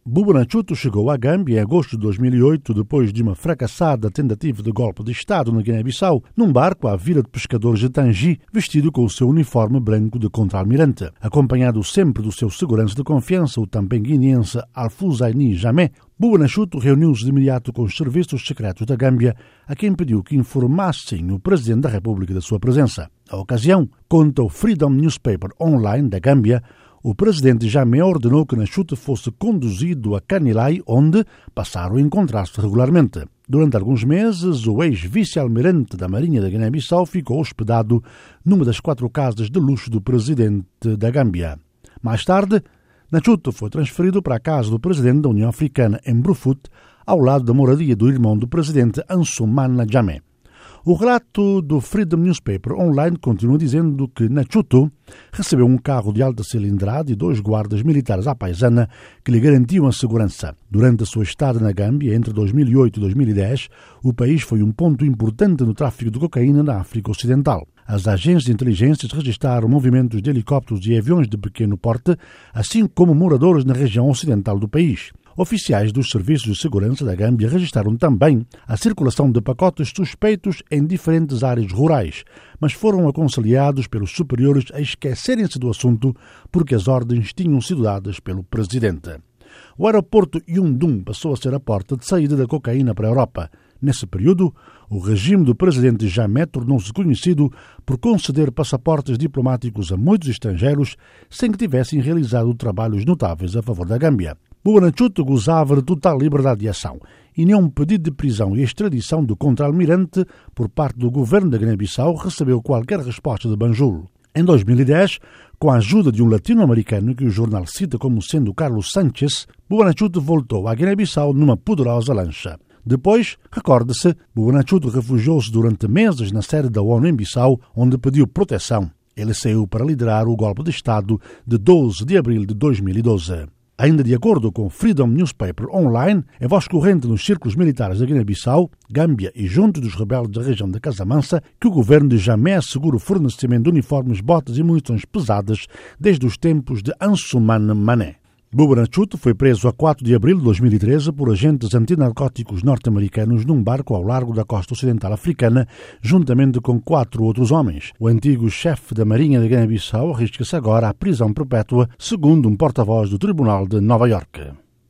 Buba Nthutu chegou à Gâmbia em agosto de 2008, depois de uma fracassada tentativa de golpe de Estado na Guiné-Bissau, num barco à vila de pescadores de Tangi, vestido com o seu uniforme branco de contra-almirante. Acompanhado sempre do seu segurança de confiança, o também guineense Alfuzaini Jamé, Buba Nthutu reuniu-se de imediato com os serviços secretos da Gâmbia, a quem pediu que informassem o Presidente da República da sua presença. A ocasião, conta o Freedom Newspaper Online da Gâmbia, o presidente Jamé ordenou que Nthutu fosse conduzido a Kanilai, onde passaram a encontrar-se regularmente. Durante alguns meses, o ex-vice-almirante da Marinha da Guiné-Bissau ficou hospedado numa das 4 casas de luxo do presidente da Gâmbia. Mais tarde, Nthutu foi transferido para a casa do presidente da União Africana, em Brufut, ao lado da moradia do irmão do presidente, Ansoumana Jamé. O relato do Freedom Newspaper Online continua dizendo que Nthutu recebeu um carro de alta cilindrada e 2 guardas militares à paisana que lhe garantiam a segurança. Durante a sua estada na Gâmbia, entre 2008 e 2010, o país foi um ponto importante no tráfico de cocaína na África Ocidental. As agências de inteligência registraram movimentos de helicópteros e aviões de pequeno porte, assim como moradores na região ocidental do país. Oficiais dos serviços de segurança da Gâmbia registraram também a circulação de pacotes suspeitos em diferentes áreas rurais, mas foram aconselhados pelos superiores a esquecerem-se do assunto porque as ordens tinham sido dadas pelo presidente. O aeroporto Yundum passou a ser a porta de saída da cocaína para a Europa. Nesse período, o regime do presidente Jamé tornou-se conhecido por conceder passaportes diplomáticos a muitos estrangeiros sem que tivessem realizado trabalhos notáveis a favor da Gâmbia. Buba Nthutu gozava de total liberdade de ação e nenhum pedido de prisão e extradição do contra-almirante por parte do governo da Guiné-Bissau recebeu qualquer resposta de Banjul. Em 2010, com a ajuda de um latino-americano que o jornal cita como sendo Carlos Sánchez, Buba Nthutu voltou à Guiné-Bissau numa poderosa lancha. Depois, recorde-se, Buba Nthutu refugiou-se durante meses na sede da ONU em Bissau, onde pediu proteção. Ele saiu para liderar o golpe de Estado de 12 de abril de 2012. Ainda de acordo com o Freedom Newspaper Online, é voz corrente nos círculos militares da Guiné-Bissau, Gâmbia e junto dos rebeldes da região da Casamansa que o governo de Jamé assegura o fornecimento de uniformes, botas e munições pesadas desde os tempos de Ansoumana Mané. Buba Nthutu foi preso a 4 de abril de 2013 por agentes antinarcóticos norte-americanos num barco ao largo da costa ocidental africana, juntamente com 4 outros homens. O antigo chefe da Marinha da Guiné-Bissau arrisca-se agora à prisão perpétua, segundo um porta-voz do Tribunal de Nova Iorque.